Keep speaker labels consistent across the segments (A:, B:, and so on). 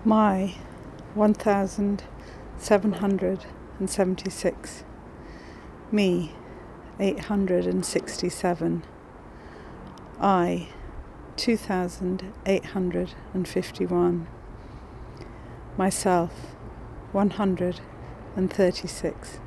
A: My 1776. Me 867. I 2851. Myself 136.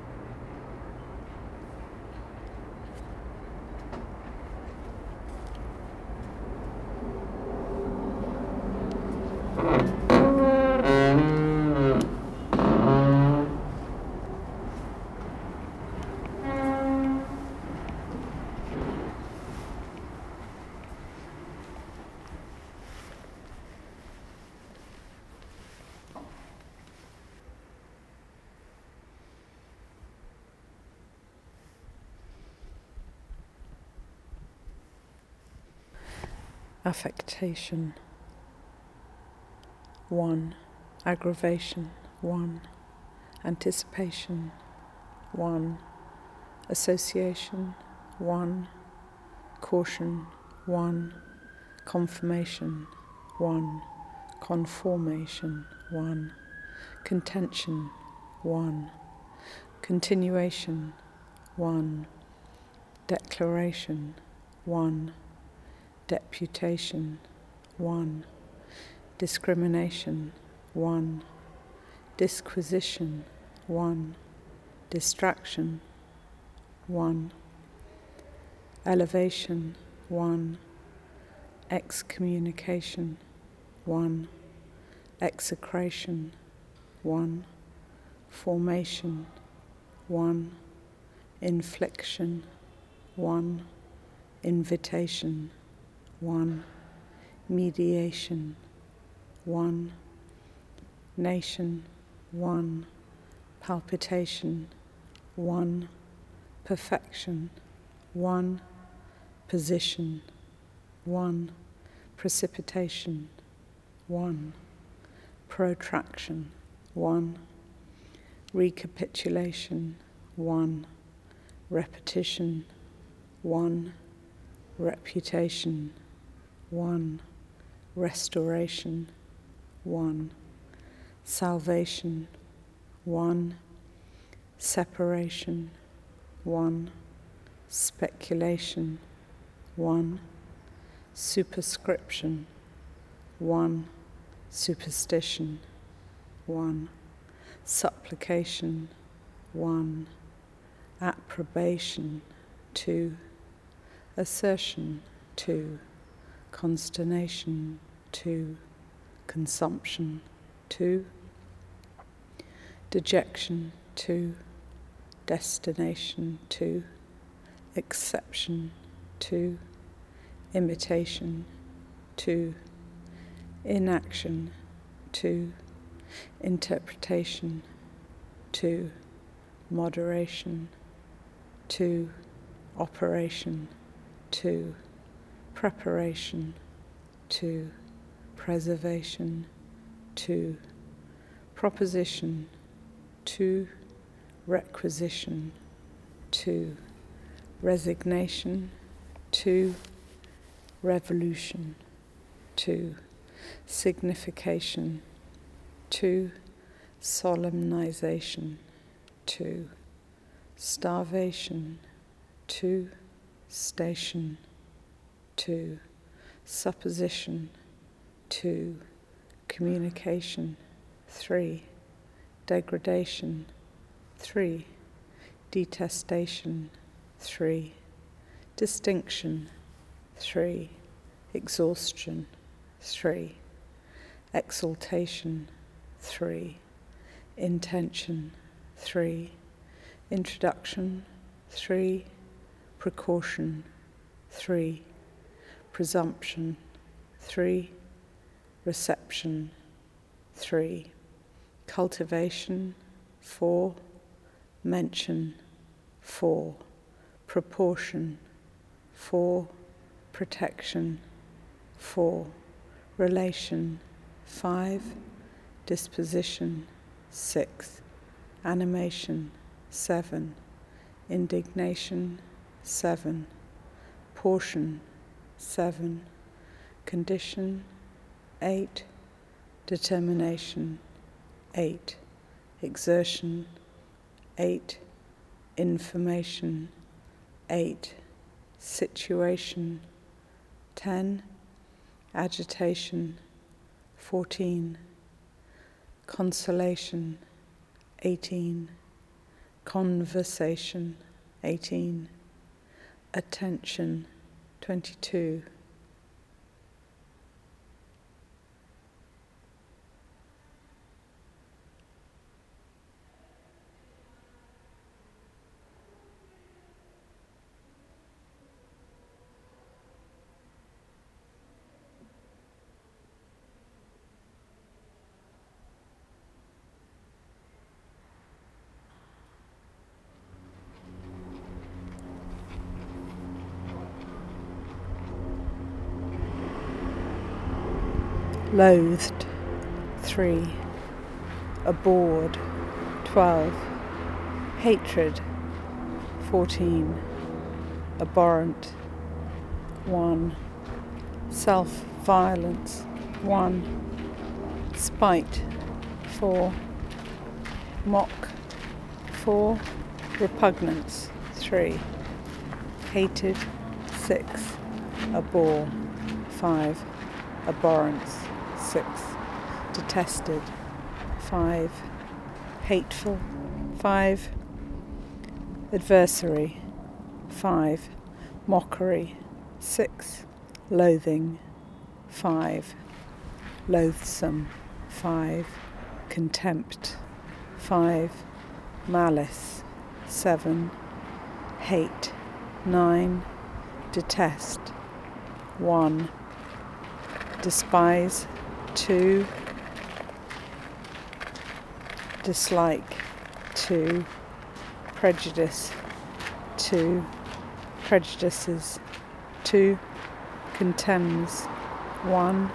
A: Affectation 1. Aggravation 1. Anticipation 1. Association 1. Caution 1. Confirmation 1. Conformation 1. Contention 1. Continuation 1. Declaration 1. Deputation 1. Discrimination 1. Disquisition 1. Distraction 1. Elevation 1. Excommunication 1. Execration 1. Formation 1. Infliction 1. Invitation 1. Mediation 1. Nation 1. Palpitation 1. Perfection 1. Position 1. Precipitation 1. Protraction 1. Recapitulation 1. Repetition 1. Reputation 1. Restoration 1. Salvation 1. Separation 1. Speculation 1. Superscription 1. Superstition 1. Supplication 1. Approbation 2. Assertion 2. Consternation 2. Consumption 2. Dejection 2. Destination 2. Exception 2. Imitation 2. Inaction 2. Interpretation 2. Moderation 2. Operation 2. Preparation 2. Preservation 2. Proposition 2. Requisition 2. Resignation 2. Revolution 2. Signification 2. Solemnization 2. Starvation 2. Station 2. Supposition 2. Communication 3. Degradation 3. Detestation 3. Distinction 3. Exhaustion 3. Exaltation 3. Intention 3. Introduction 3. Precaution 3. Presumption 3. Reception 3. Cultivation 4. Mention 4. Proportion 4. Protection 4. Relation 5. Disposition 6. Animation 7. Indignation 7. Portion 7. Condition 8. determination, 8, exertion, 8, information, 8, situation, 10, agitation, 14, consolation, 18, conversation, 18, attention, 22. Loathed, 3, abhorred, 12, hatred, 14, abhorrent, 1, self-violence, 1, spite, 4, mock, 4, repugnance, 3, hated, 6, abhor, 5, abhorrence, 6, detested, 5, hateful, 5, adversary, 5, mockery, 6, loathing, 5, loathsome, 5, contempt, 5, malice, 7, hate, 9, detest, 1, despise, 2, dislike, 2, prejudice, 2, prejudices, 2, contemns, 1,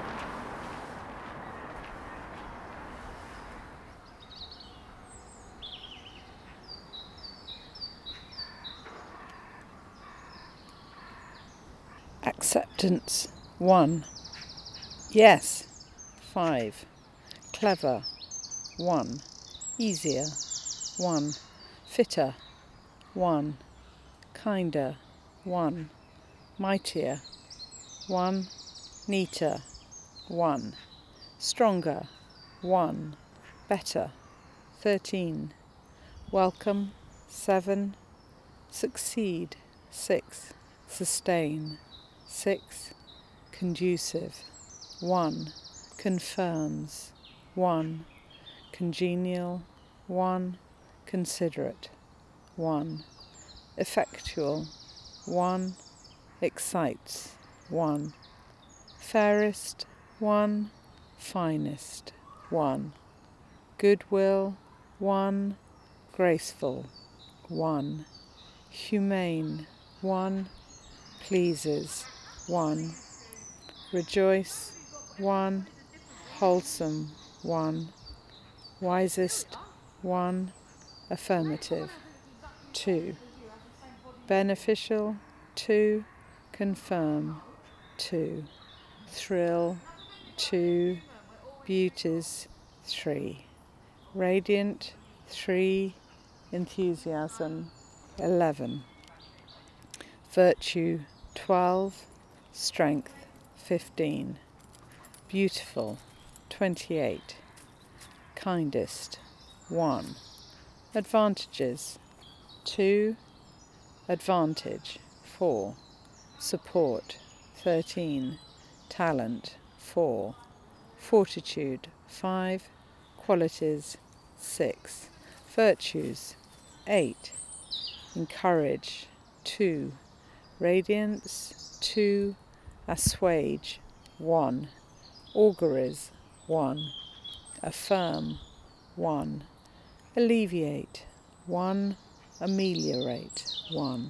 A: acceptance, 1, yes, 5, clever, 1, easier, 1, fitter, 1, kinder, 1, mightier, 1, neater, 1, stronger, 1, better, 13, welcome, 7, succeed, 6, sustain, 6, conducive, 1, confirms, 1, congenial, 1, considerate, 1, effectual, 1, excites, 1, fairest, 1, finest, 1, goodwill, 1, graceful, 1, humane, 1, pleases, 1, rejoice, 1, wholesome, 1, wisest, 1, affirmative, 2, beneficial, 2, confirm, 2, thrill, 2, beauties, 3, radiant, 3, enthusiasm, 11, virtue, 12, strength, 15, beautiful, 28, kindest, 1, advantages, 2, advantage, 4, support, 13, talent, 4, fortitude, 5, qualities, 6, virtues, 8, encourage, 2, radiance, 2, assuage, 1, auguries, 1, affirm, 1, alleviate, 1, ameliorate, 1.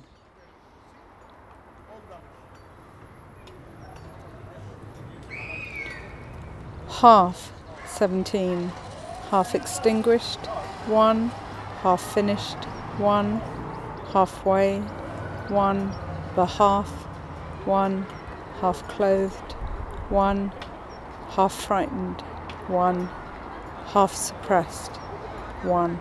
A: Half, 17, half extinguished, 1, half finished, 1, halfway, 1, behalf, 1, half clothed, 1, half frightened, 1, half suppressed, 1.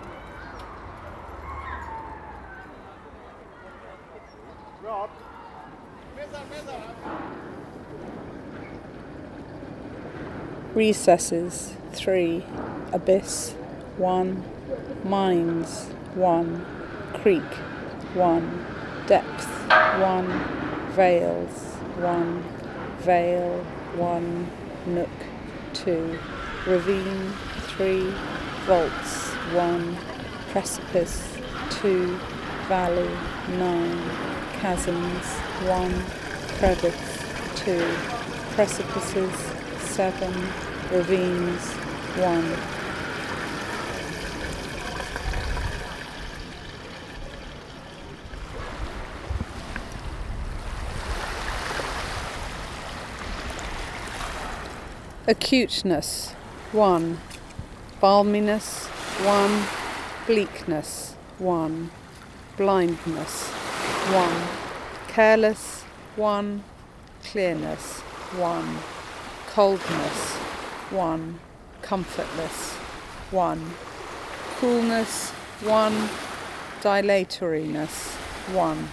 A: Recesses, 3, abyss, 1, mines, 1, creek, 1, depth, 1, veils, 1, veil, 1, nook, 2, ravine, 3, vaults, 1, precipice, 2, valley, 9, chasms, 1, crevice, 2, precipices, 7, ravines, 1. Acuteness, 1. Balminess, 1. Bleakness, 1. Blindness, 1. Careless, 1. Clearness, 1. Coldness, 1. Comfortless, 1. Coolness, 1. Dilatoriness, 1.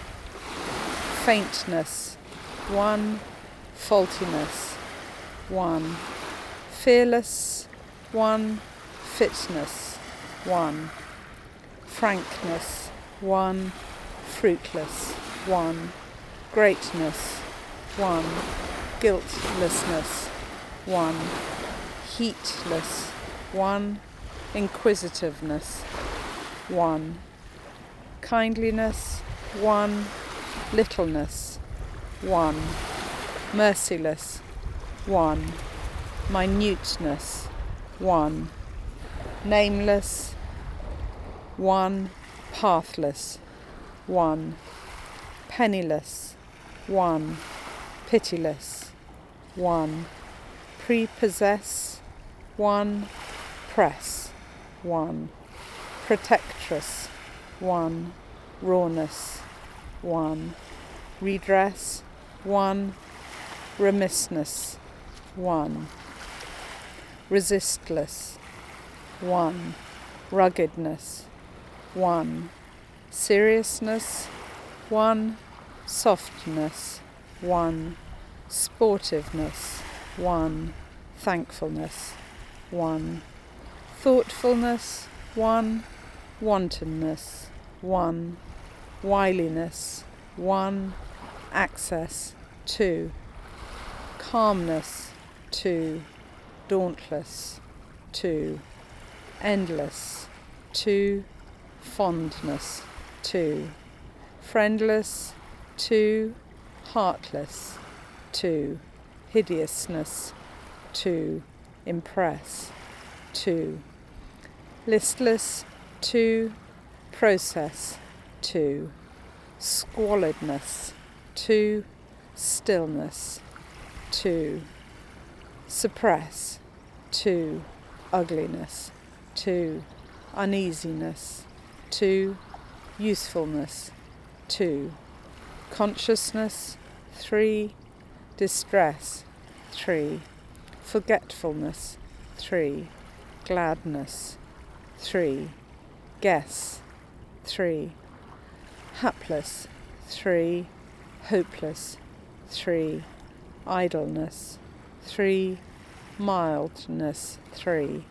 A: Faintness, 1. Faultiness, 1. Fearless, 1. Fitness, 1. Frankness, 1. Fruitless, 1. Greatness, 1. Guiltlessness, 1. Heatless, 1. Inquisitiveness, 1. Kindliness, 1. Littleness, 1. Merciless, 1. Minuteness, 1. Nameless, 1. Pathless, 1. Penniless, 1. Pitiless, 1. Prepossess, 1. Press, 1. Protectress, 1. Rawness, 1. Redress, 1. Remissness, 1. Resistless, 1. Ruggedness, 1. Seriousness, 1. Softness, 1. Sportiveness, 1. Thankfulness, 1. Thoughtfulness, 1. Wantonness, 1. Wiliness, 1. Access, 2. Calmness, 2. Dauntless, 2. Endless, 2. Fondness, 2. Friendless, 2. Heartless, 2. Hideousness, 2. Impress, 2. Listless, 2. Process, 2. Squalidness, 2. Stillness, 2. Suppress, 2. Ugliness, 2. Uneasiness, 2. Usefulness, 2. Consciousness, 3. Distress, 3. Forgetfulness, 3. Gladness, 3. Guess, 3. Hapless, 3. Hopeless, 3. Idleness, 3. Mildness, 3.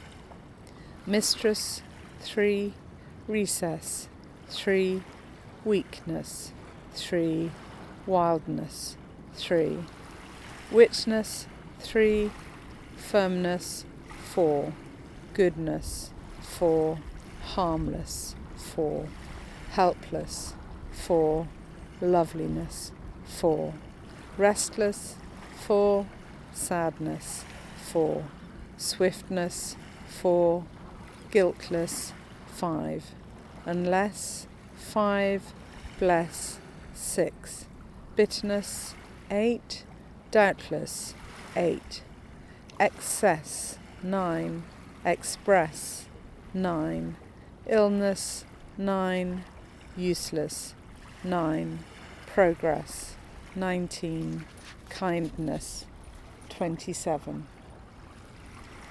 A: Mistress, 3. Recess, 3. Weakness, 3. Wildness, 3. Witness, 3. Firmness, 4. Goodness, 4. Harmless, 4. Helpless, 4. Loveliness, 4. Restless, 4. Sadness, 4. Swiftness, 4. Guiltless, 5. Unless, 5. Bless, 6. Bitterness, 8. Doubtless, 8. Excess, 9. Express, 9. Illness, 9. Useless, 9. Progress, 19. Kindness, 27.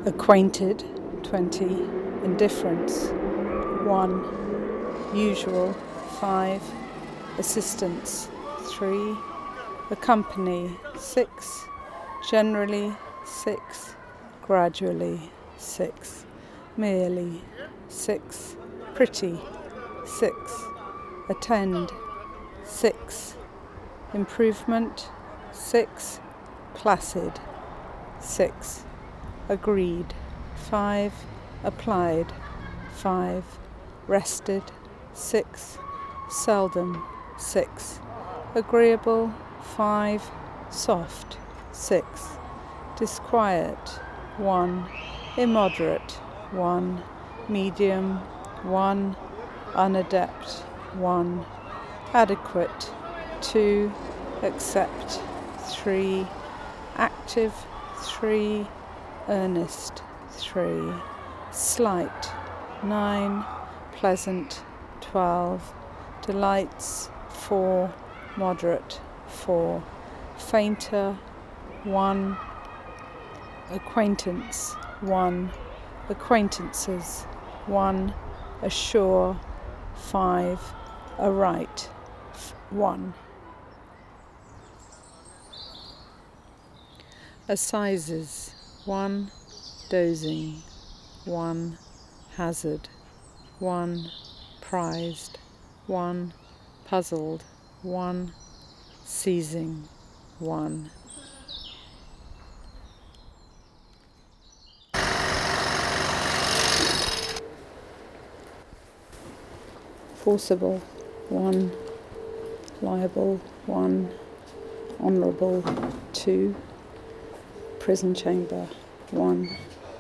A: acquainted, 20, indifference, 1, usual, 5, assistance, 3, accompany, 6, generally, 6, gradually, 6, merely, 6, pretty, 6, attend, 6, improvement, 6, placid, 6, agreed, 5, applied, 5, rested, 6, seldom, 6, agreeable, 5, soft, 6, disquiet, 1, immoderate, 1, medium, 1, unadept, 1, adequate, 2, accept, 3, active, 3, earnest, 3, slight, 9, pleasant, 12, delights, 4, moderate, 4, fainter, 1, acquaintance, 1, acquaintances, 1, assure, 5, aright, 1. Assizes, 1, dozing, 1, hazard, 1, prized, 1, puzzled, 1, seizing, 1. Forcible, 1, liable, 1, honourable, 2, prison chamber, 1,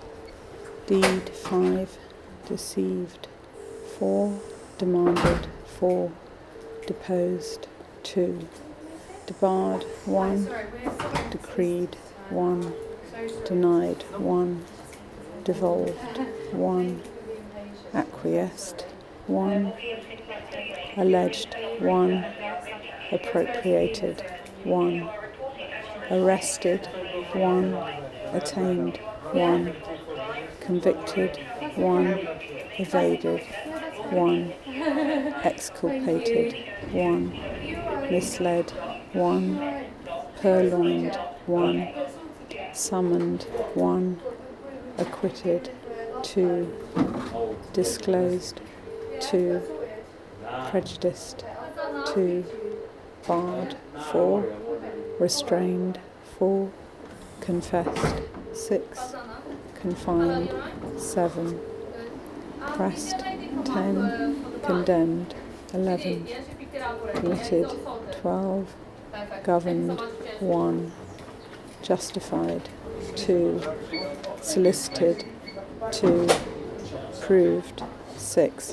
A: deed, 5, deceived, 4, demanded, 4, deposed, 2, debarred, 1, decreed, 1, denied, 1, devolved, 1, acquiesced, 1, alleged, 1, appropriated, 1, arrested, 1, attained, 1, convicted, 1, evaded, 1, exculpated, 1, misled, 1, purloined, 1, summoned, 1, acquitted, 2, disclosed, 2, prejudiced, 2, barred, 4, restrained, 4, confessed, 6, confined, 7, pressed, 10, condemned, 11, committed, 12, governed, 1, justified, 2, solicited, 2, proved, 6,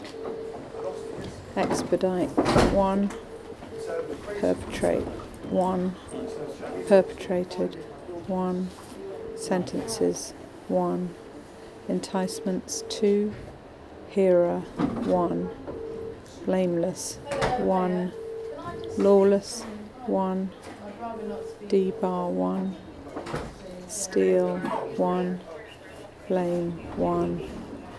A: expedite, 1, perpetrate, 1, perpetrated, 1, sentences, 1, enticements, 2, hearer, 1, blameless, 1, lawless, 1, debar, 1, steal, 1, blame, 1,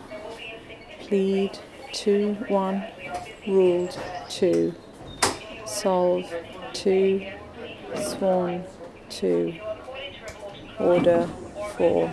A: plead, 2, 1, ruled, 2, solve, 2, sworn, 2, order, 4,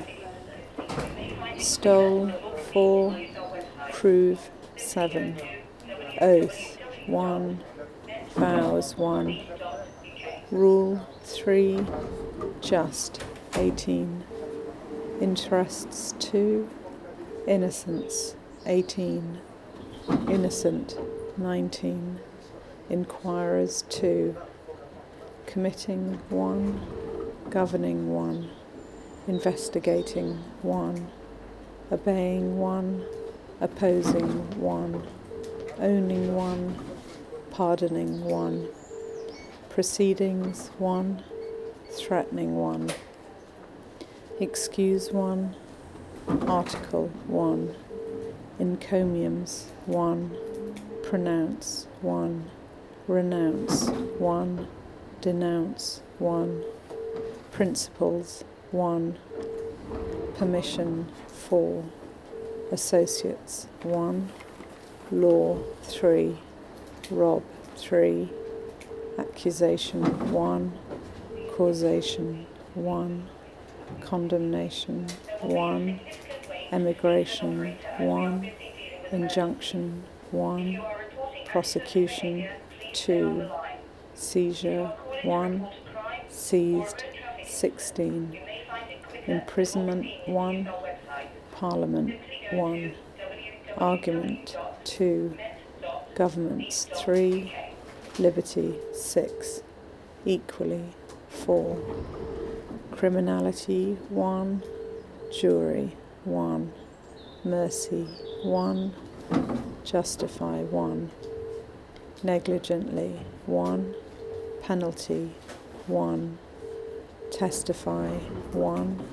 A: stole, 4, prove, 7, oath, 1, vows, 1, rule, 3, just, 18, interests, 2, innocence, 18, innocent, 19, inquirers, 2, committing, 1, governing, 1, investigating, 1, obeying, 1, opposing, 1, owning, 1, pardoning, 1, proceedings, 1, threatening, 1, excuse, 1, article, 1, encomiums, 1, pronounce, 1, renounce, 1, denounce, 1, principles, 1, permission 4, associates 1, law 3, rob 3, accusation 1, causation 1, condemnation 1, emigration 1, injunction 1, prosecution 2, seizure 1, seized 16, imprisonment 1, parliament 1, argument 2, governments 3, liberty 6, equally 4, criminality 1, jury 1, mercy 1, justify 1, negligently 1, penalty 1, testify 1,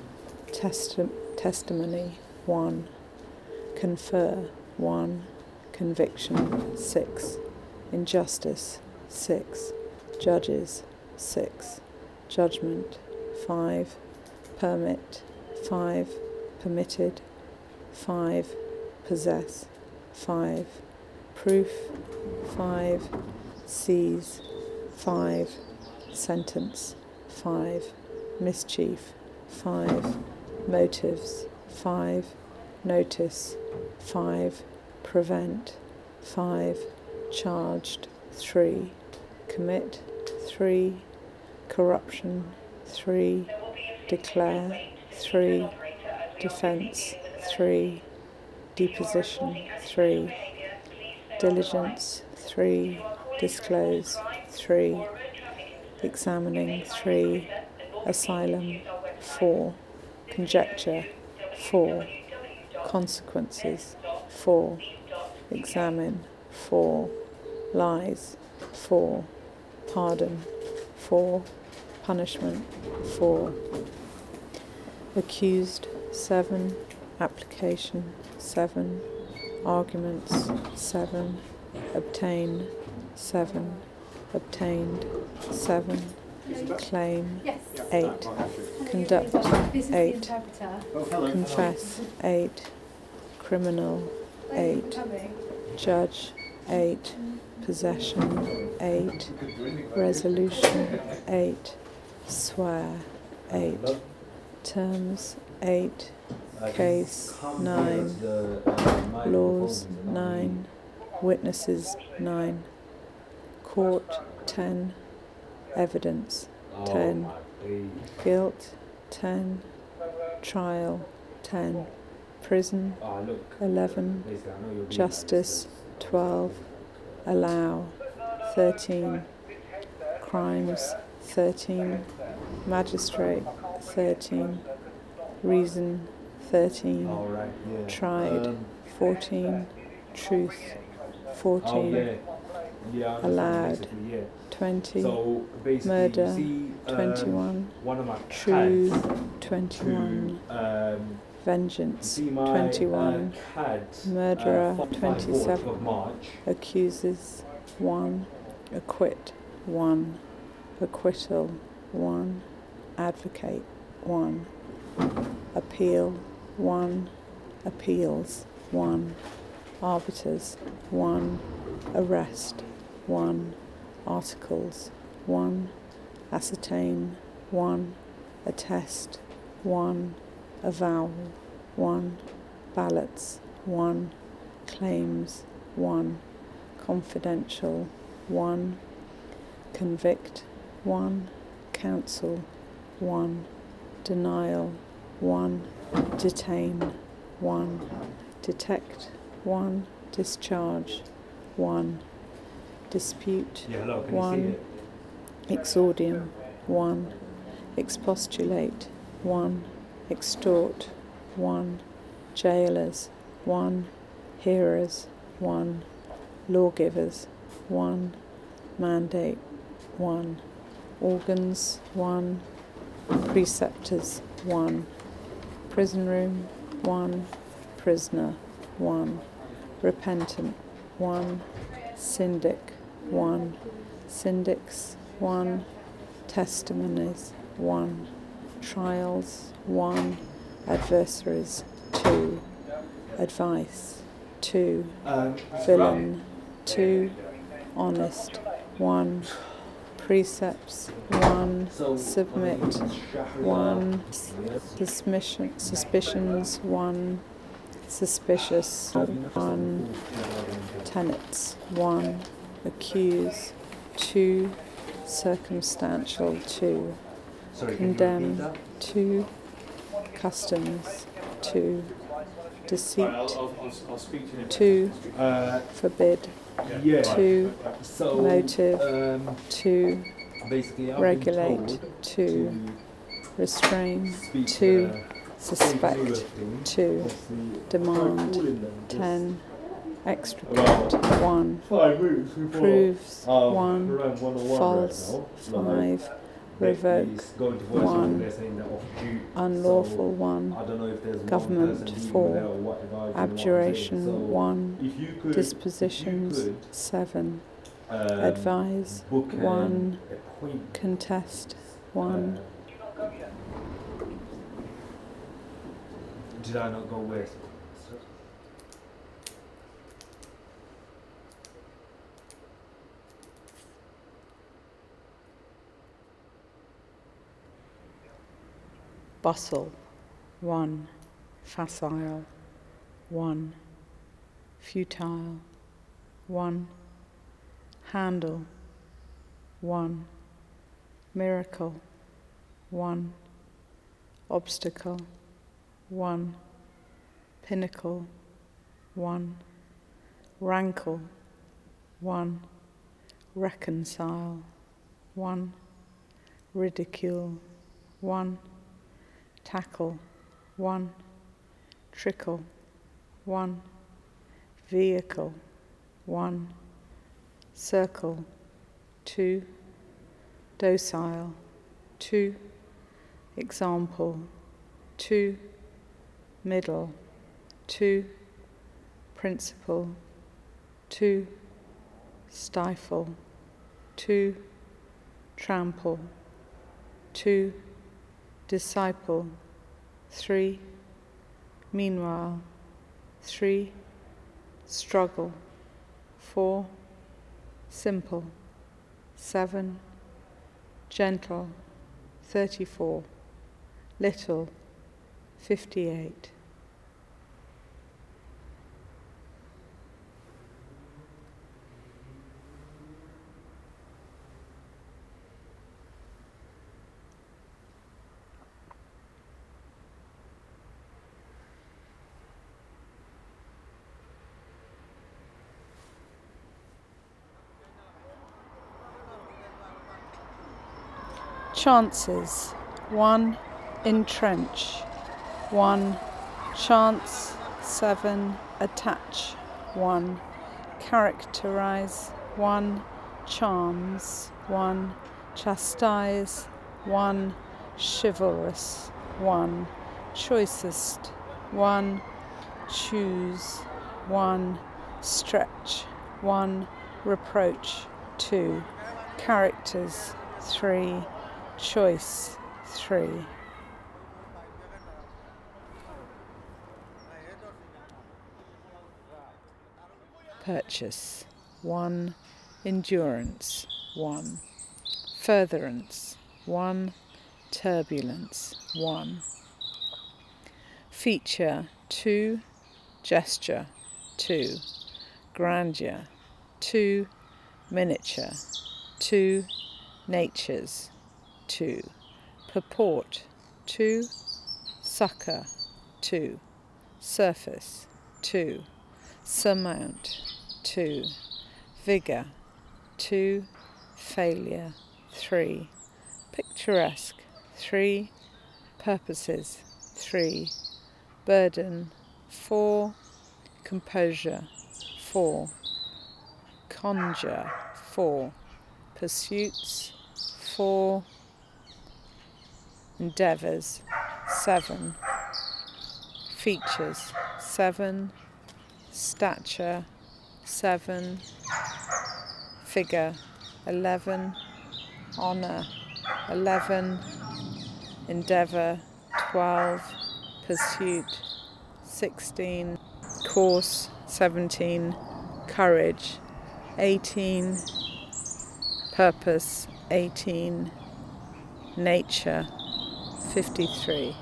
A: testimony 1, confer 1, conviction 6, injustice 6, judges 6, judgment 5, permit 5, permitted 5, possess 5, proof 5, seize 5, sentence 5, mischief 5, motives 5, notice 5, prevent 5, charged 3, commit 3, corruption 3, declare 3, defence 3, deposition 3, diligence 3, disclose 3, examining 3, asylum 4, conjecture 4, consequences 4, examine 4, lies 4, pardon 4, punishment 4, accused 7, application 7, arguments 7, obtain 7, obtained 7, claim 8, conduct 8, confess 8, criminal 8, judge 8, possession 8, resolution 8, swear 8, terms 8, case 9, laws 9, witnesses 9, court 10, evidence 10, guilt 10, trial 10, prison 11, justice 12, allow 13, crimes 13, magistrate 13, reason 13, tried 14, truth 14, allowed 20, murder 21, true 21, vengeance 21, murderer 27, accuses 1, acquit 1, acquittal 1, advocate 1, appeal 1, appeals 1, arbiters 1, arrest 1, articles 1, ascertain 1, attest 1, avowal 1, ballots 1, claims 1, confidential 1, convict 1, counsel 1, denial 1, detain 1, detect 1, discharge 1, dispute 1, exordium 1, expostulate 1, extort 1, jailers 1, hearers 1, lawgivers 1, mandate 1, organs 1, preceptors 1, prison room 1, prisoner 1, repentant 1, syndic 1, syndics 1, testimonies 1, trials 1, adversaries, 2, advice, 2, villain, 2, honest, 1, precepts, 1, submit, 1, suspicions, 1, suspicious, 1, tenets, 1, accuse, 2, circumstantial, 2, condemn, 2, customs, 2, deceit, 2, forbid, 2, motive, 2, regulate, 2, restrain, 2, suspect, 2, demand, 10, extricate, 1, proves, 1, false, 5, revoke, 1, unlawful, 1, government, 4, abjuration, 1, dispositions, 7, advise, 1, contest, 1.
B: Did I not go west?
A: Bustle, 1, facile, 1, futile, 1, handle, 1, miracle, 1, obstacle, 1, pinnacle, 1, rankle, 1, reconcile, 1, ridicule, 1, tackle, 1, trickle, 1, vehicle, 1, circle, 2, docile, 2, example, 2, middle, 2, principle, 2, stifle, 2, trample, 2, disciple, 3, meanwhile, 3, struggle, 4, simple, 7, gentle, 34, little, 58. Chances, 1, entrench, 1, chance, 7, attach, 1, characterize, 1, charms, 1, chastise, 1, chivalrous, 1, choicest, 1, choose, 1, stretch, 1, reproach, 2, characters, 3, choice, 3. Purchase, 1, endurance, 1, furtherance, 1, turbulence, 1, feature, 2, gesture, 2, grandeur, 2, miniature, 2, natures, 2, purport, 2, succor, 2, surface, 2, surmount, 2, vigour, 2, failure, 3, picturesque, 3, purposes, 3, burden, 4, composure, 4, conjure, 4, pursuits, 4, endeavours, 7, features, 7, stature, 7, figure, 11, honour, 11, endeavour, 12, pursuit 16, course 17, courage 18, purpose 18, nature 53.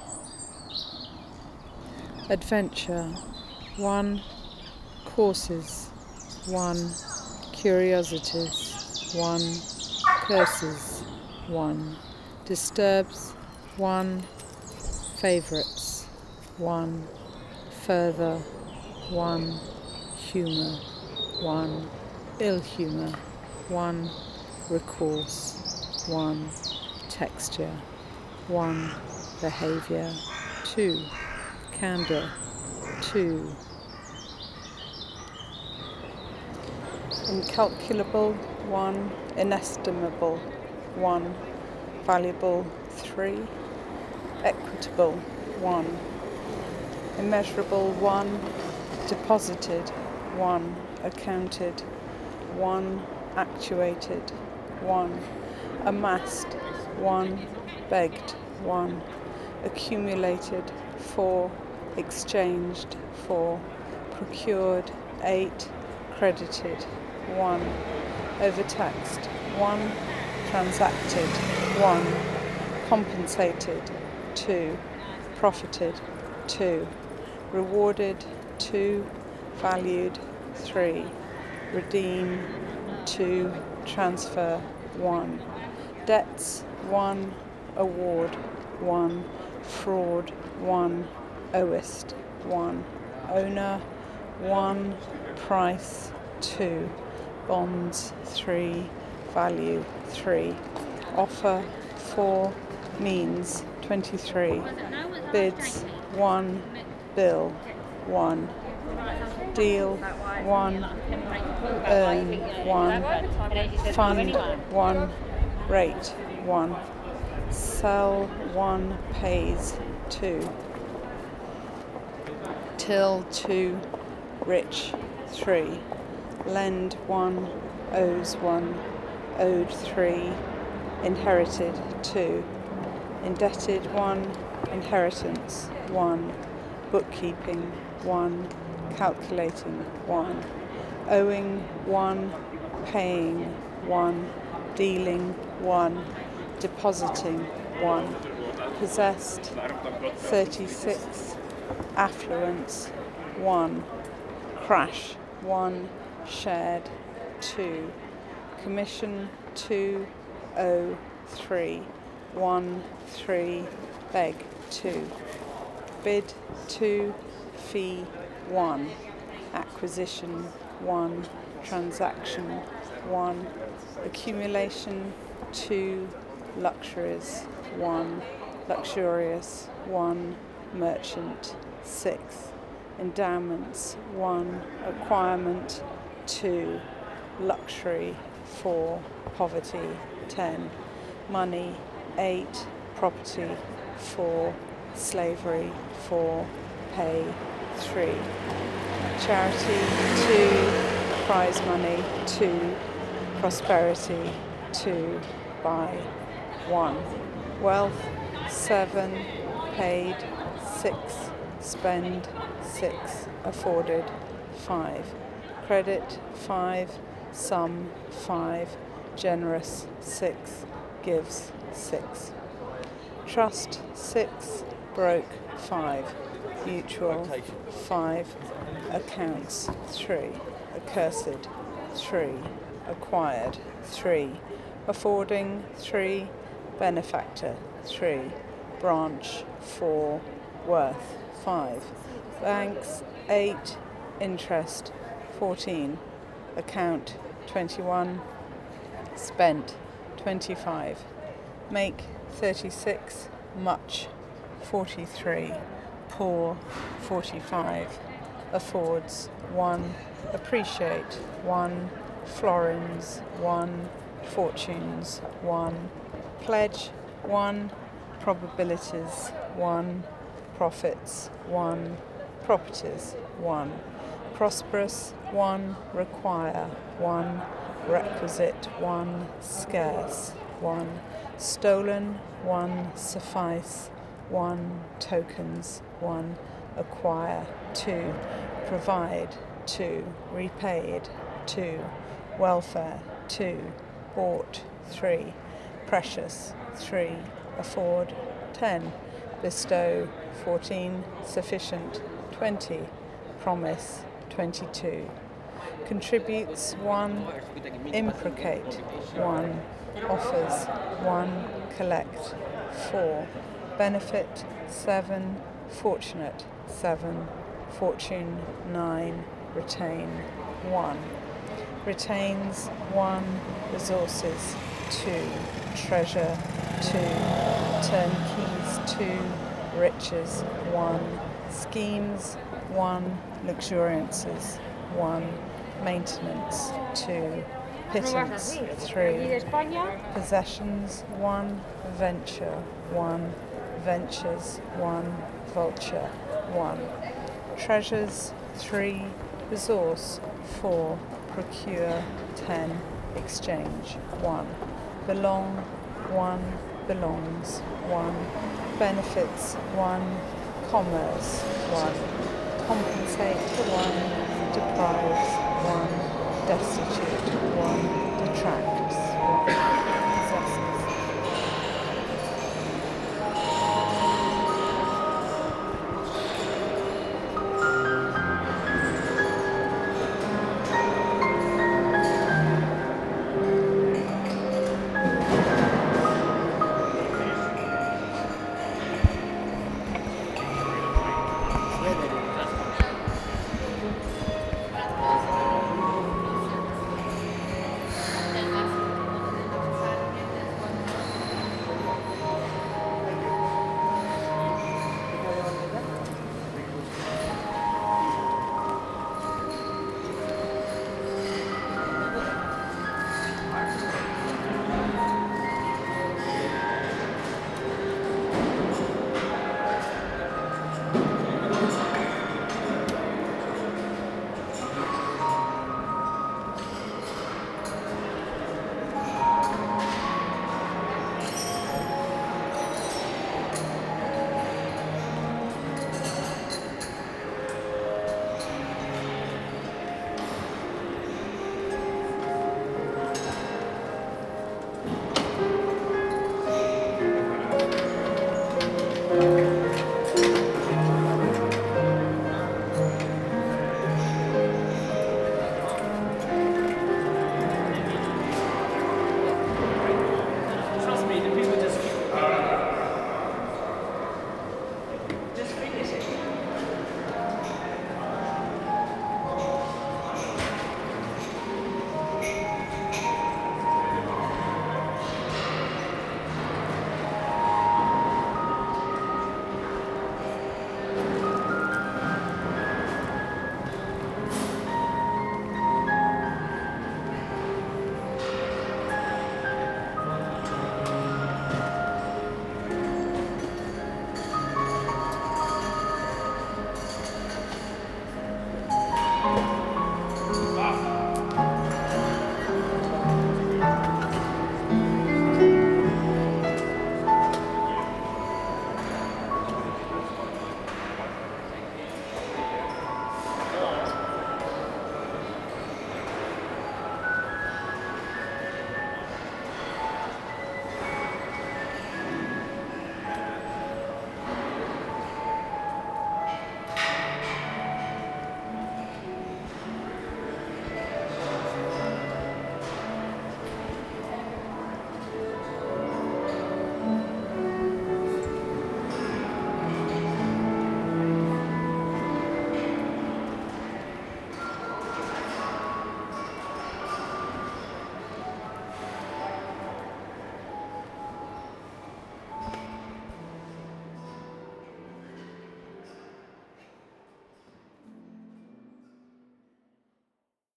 A: Adventure 1, courses 1, curiosities 1, curses 1, disturbs 1, favourites 1, further 1, humour 1, ill humour 1, recourse 1, texture 1, behaviour 2, candour 2, incalculable 1, inestimable 1, valuable 3, equitable 1, immeasurable 1, deposited 1, accounted 1, actuated 1, amassed 1, begged 1, accumulated 4, exchanged 4, procured 8, credited 1, overtaxed 1, transacted 1, compensated 2, profited 2, rewarded 2, valued 3, redeem 2, transfer 1, debts 1, award 1, fraud 1, owest 1, owner 1, price 2, bonds 3, value 3, offer 4, means 23, bids 1, bill 1, deal 1, earn 1, fund 1, rate 1, sell 1, pays 2, till 2, rich 3, lend 1, owes 1, owed 3, inherited 2, indebted 1, inheritance 1, bookkeeping 1, calculating 1, owing 1, paying 1, dealing 1, depositing 1, possessed 36, affluence 1, crash 1, shared 2, commission 2, owe 3, 1, 3, beg 2, bid 2, fee 1, acquisition 1, transaction 1, accumulation 2, luxuries 1, luxurious 1, merchant 6, endowments 1, acquirement 2, luxury 4, poverty 10, money 8, property 4, slavery 4, pay 3, charity 2, prize money 2, prosperity 2, buy 1, wealth 7, paid 6, spend 6, afforded 5, credit 5, sum 5, generous 6, gives 6, trust 6, broke 5, mutual 5, accounts 3, accursed 3, acquired 3, affording 3, benefactor 3, branch 4, worth 5, banks 8, interest 14, account 21, spent 25, make 36, much 43, poor 45, affords 1, appreciate 1, florins 1, fortunes 1, pledge 1, probabilities 1, profits 1, properties 1, prosperous 1, require 1, requisite 1, scarce 1, stolen 1, suffice 1. Tokens, 1. Acquire, 2. Provide, 2. Repaid, 2. Welfare, 2. Bought, 3. Precious, 3. Afford, 10. Bestow, 14. Sufficient, 20. Promise, 22. Contributes, 1. Imprecate, 1. Offers, 1. Collect, 4. Benefit, 7. Fortunate, 7. Fortune, 9. Retain, 1. Retains, 1. Resources, 2. Treasure, 2. Turnkeys, 2. Riches, 1. Schemes, 1. Luxuriances, 1. Maintenance, 2. Pittance, 3. Possessions, 1. Venture, 1. Ventures, 1. Vulture, 1. Treasures, 3. Resource, 4. Procure, 10. Exchange, 1. Belong, 1. Belongs, 1. Benefits, 1. Commerce, 1. Compensate, 1. Deprives, 1. Destitute, 1. Detracts, 1.